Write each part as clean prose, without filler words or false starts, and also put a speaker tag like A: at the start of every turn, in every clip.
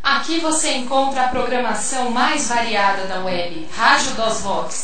A: Aqui você encontra a programação mais variada da web, Rádio dos Vox.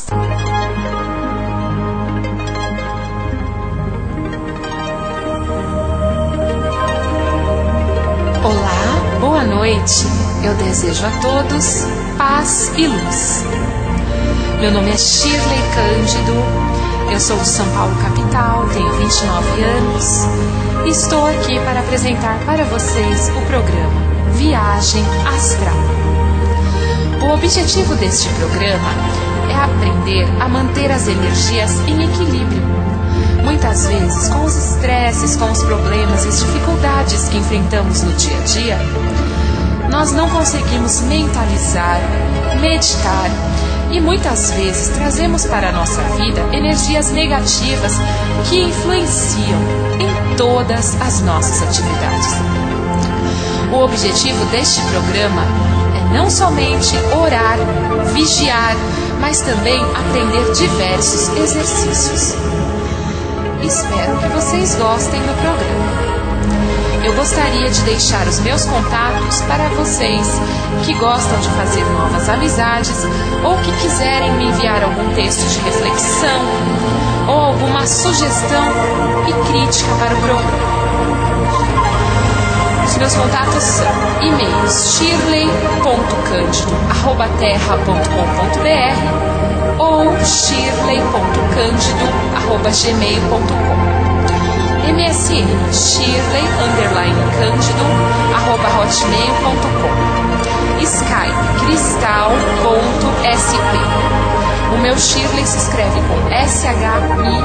A: Olá, boa noite. Eu desejo a todos paz e luz. Meu nome é Shirley Cândido, eu sou de São Paulo capital, tenho 29 anos e estou aqui para apresentar para vocês o programa Viagem Astral. O objetivo deste programa é aprender a manter as energias em equilíbrio. Muitas vezes, com os estresses, com os problemas e as dificuldades que enfrentamos no dia a dia, nós não conseguimos mentalizar, meditar e muitas vezes trazemos para a nossa vida energias negativas que influenciam em todas as nossas atividades. O objetivo deste programa é não somente orar, vigiar, mas também aprender diversos exercícios. Espero que vocês gostem do programa. Eu gostaria de deixar os meus contatos para vocês que gostam de fazer novas amizades ou que quiserem me enviar algum texto de reflexão ou alguma sugestão e crítica para o programa. Os meus contatos são e-mails shirley.candido@terra.com.br ou shirley.candido@gmail.com, MSN shirley_candido@hotmail.com, Skype cristal.sp. O meu Shirley se escreve com SHIRLEI.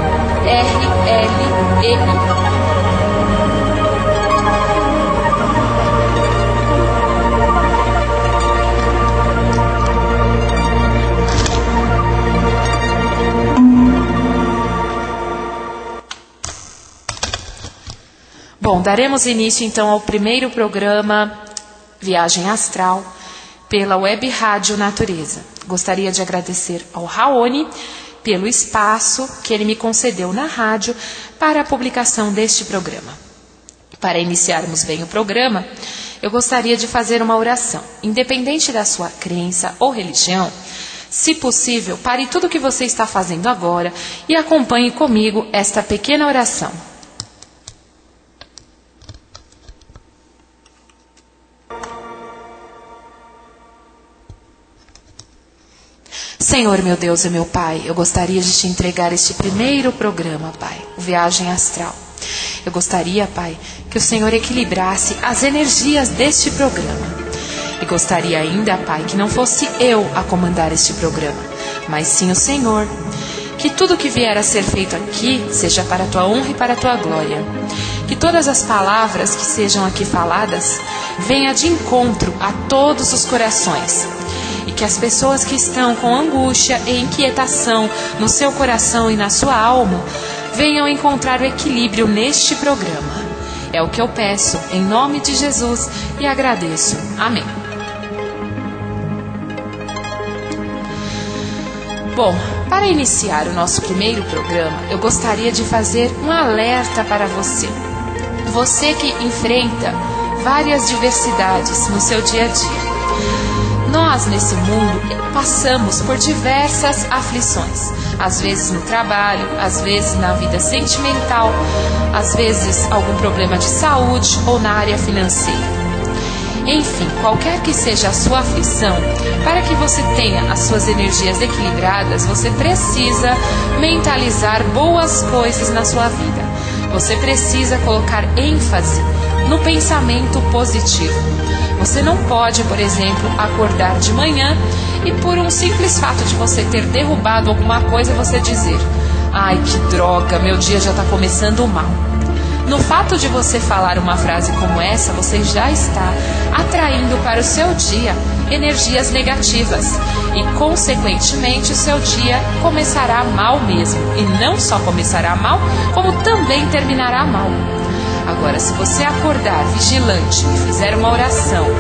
A: Bom, daremos início então ao primeiro programa Viagem Astral pela Web Rádio Natureza. Gostaria de agradecer ao Raoni pelo espaço que ele me concedeu na rádio para a publicação deste programa. Para iniciarmos bem o programa, eu gostaria de fazer uma oração. Independente da sua crença ou religião, se possível, pare tudo o que você está fazendo agora e acompanhe comigo esta pequena oração. Senhor, meu Deus e meu Pai, eu gostaria de te entregar este primeiro programa, Pai, o Viagem Astral. Eu gostaria, Pai, que o Senhor equilibrasse as energias deste programa. E gostaria ainda, Pai, que não fosse eu a comandar este programa, mas sim o Senhor. Que tudo que vier a ser feito aqui seja para a tua honra e para a tua glória. Que todas as palavras que sejam aqui faladas venham de encontro a todos os corações. E que as pessoas que estão com angústia e inquietação no seu coração e na sua alma venham encontrar o equilíbrio neste programa. É o que eu peço em nome de Jesus e agradeço. Amém. Bom, para iniciar o nosso primeiro programa, eu gostaria de fazer um alerta para você. Você que enfrenta várias diversidades no seu dia a dia. Nós, nesse mundo, passamos por diversas aflições. Às vezes no trabalho, às vezes na vida sentimental, às vezes algum problema de saúde ou na área financeira. Enfim, qualquer que seja a sua aflição, para que você tenha as suas energias equilibradas, você precisa mentalizar boas coisas na sua vida. Você precisa colocar ênfase no pensamento positivo. Você não pode, por exemplo, acordar de manhã e por um simples fato de você ter derrubado alguma coisa, você dizer: ai, que droga, meu dia já está começando mal. No fato de você falar uma frase como essa, você já está atraindo para o seu dia energias negativas e, consequentemente, o seu dia começará mal mesmo. E não só começará mal, como também terminará mal. Agora, se você acordar vigilante e fizer uma oração,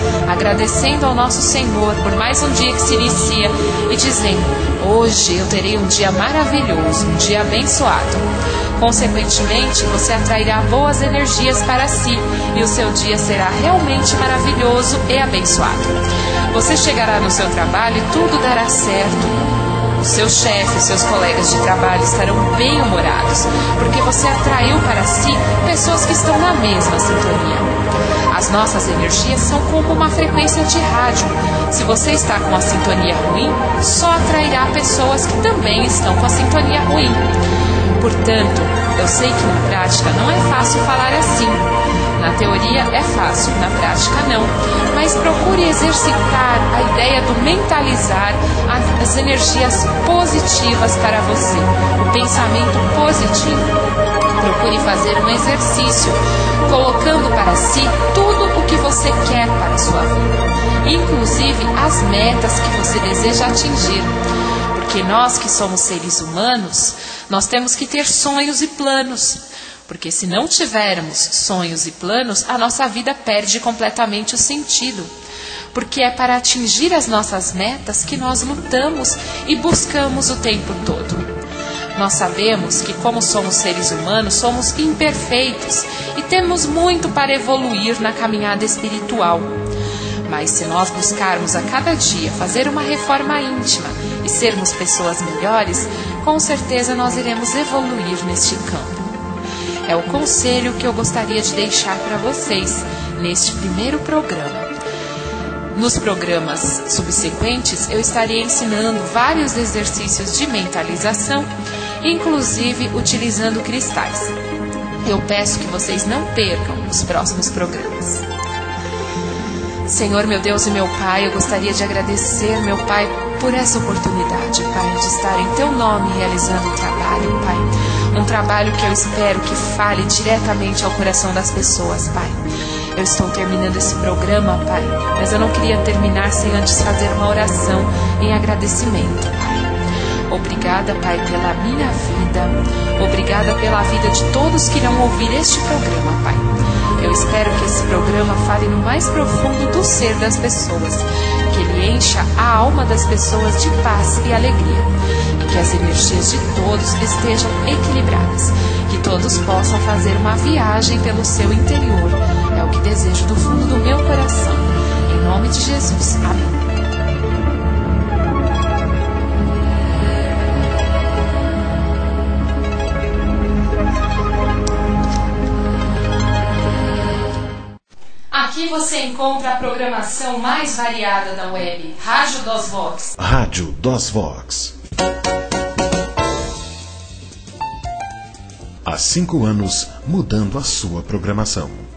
A: agradecendo ao nosso Senhor por mais um dia que se inicia e dizendo: hoje eu terei um dia maravilhoso, um dia abençoado. Consequentemente, você atrairá boas energias para si e o seu dia será realmente maravilhoso e abençoado. Você chegará no seu trabalho e tudo dará certo. O seu chefe, os seus colegas de trabalho estarão bem-humorados, porque você atraiu para si pessoas que estão na mesma sintonia. As nossas energias são como uma frequência de rádio. Se você está com a sintonia ruim, só atrairá pessoas que também estão com a sintonia ruim. Portanto, eu sei que na prática não é fácil falar assim. Na teoria é fácil, na prática não. Mas procure exercitar a ideia do mentalizar as energias positivas para você, o pensamento positivo. Procure fazer um exercício, colocando para si tudo o que você quer para a sua vida, inclusive as metas que você deseja atingir. Porque nós que somos seres humanos, nós temos que ter sonhos e planos. Porque se não tivermos sonhos e planos, a nossa vida perde completamente o sentido. Porque é para atingir as nossas metas que nós lutamos e buscamos o tempo todo. Nós sabemos que, como somos seres humanos, somos imperfeitos e temos muito para evoluir na caminhada espiritual. Mas se nós buscarmos a cada dia fazer uma reforma íntima e sermos pessoas melhores, com certeza nós iremos evoluir neste campo. É o conselho que eu gostaria de deixar para vocês neste primeiro programa. Nos programas subsequentes, eu estarei ensinando vários exercícios de mentalização, inclusive utilizando cristais. Eu peço que vocês não percam os próximos programas. Senhor, meu Deus e meu Pai, eu gostaria de agradecer, meu Pai, por essa oportunidade, Pai, de estar em Teu nome realizando um trabalho, Pai. Um trabalho que eu espero que fale diretamente ao coração das pessoas, Pai. Eu estou terminando esse programa, Pai, mas eu não queria terminar sem antes fazer uma oração em agradecimento, Pai. Obrigada, Pai, pela minha vida. Obrigada pela vida de todos que irão ouvir este programa, Pai. Eu espero que esse programa fale no mais profundo do ser das pessoas, que ele encha a alma das pessoas de paz e alegria, e que as energias de todos estejam equilibradas, que todos possam fazer uma viagem pelo seu interior. É o que desejo do fundo do meu coração. Em nome de Jesus. Amém. Aqui você encontra a programação mais variada da web, Rádio Dos Vox.
B: Rádio Dos Vox. Há 5 anos, mudando a sua programação.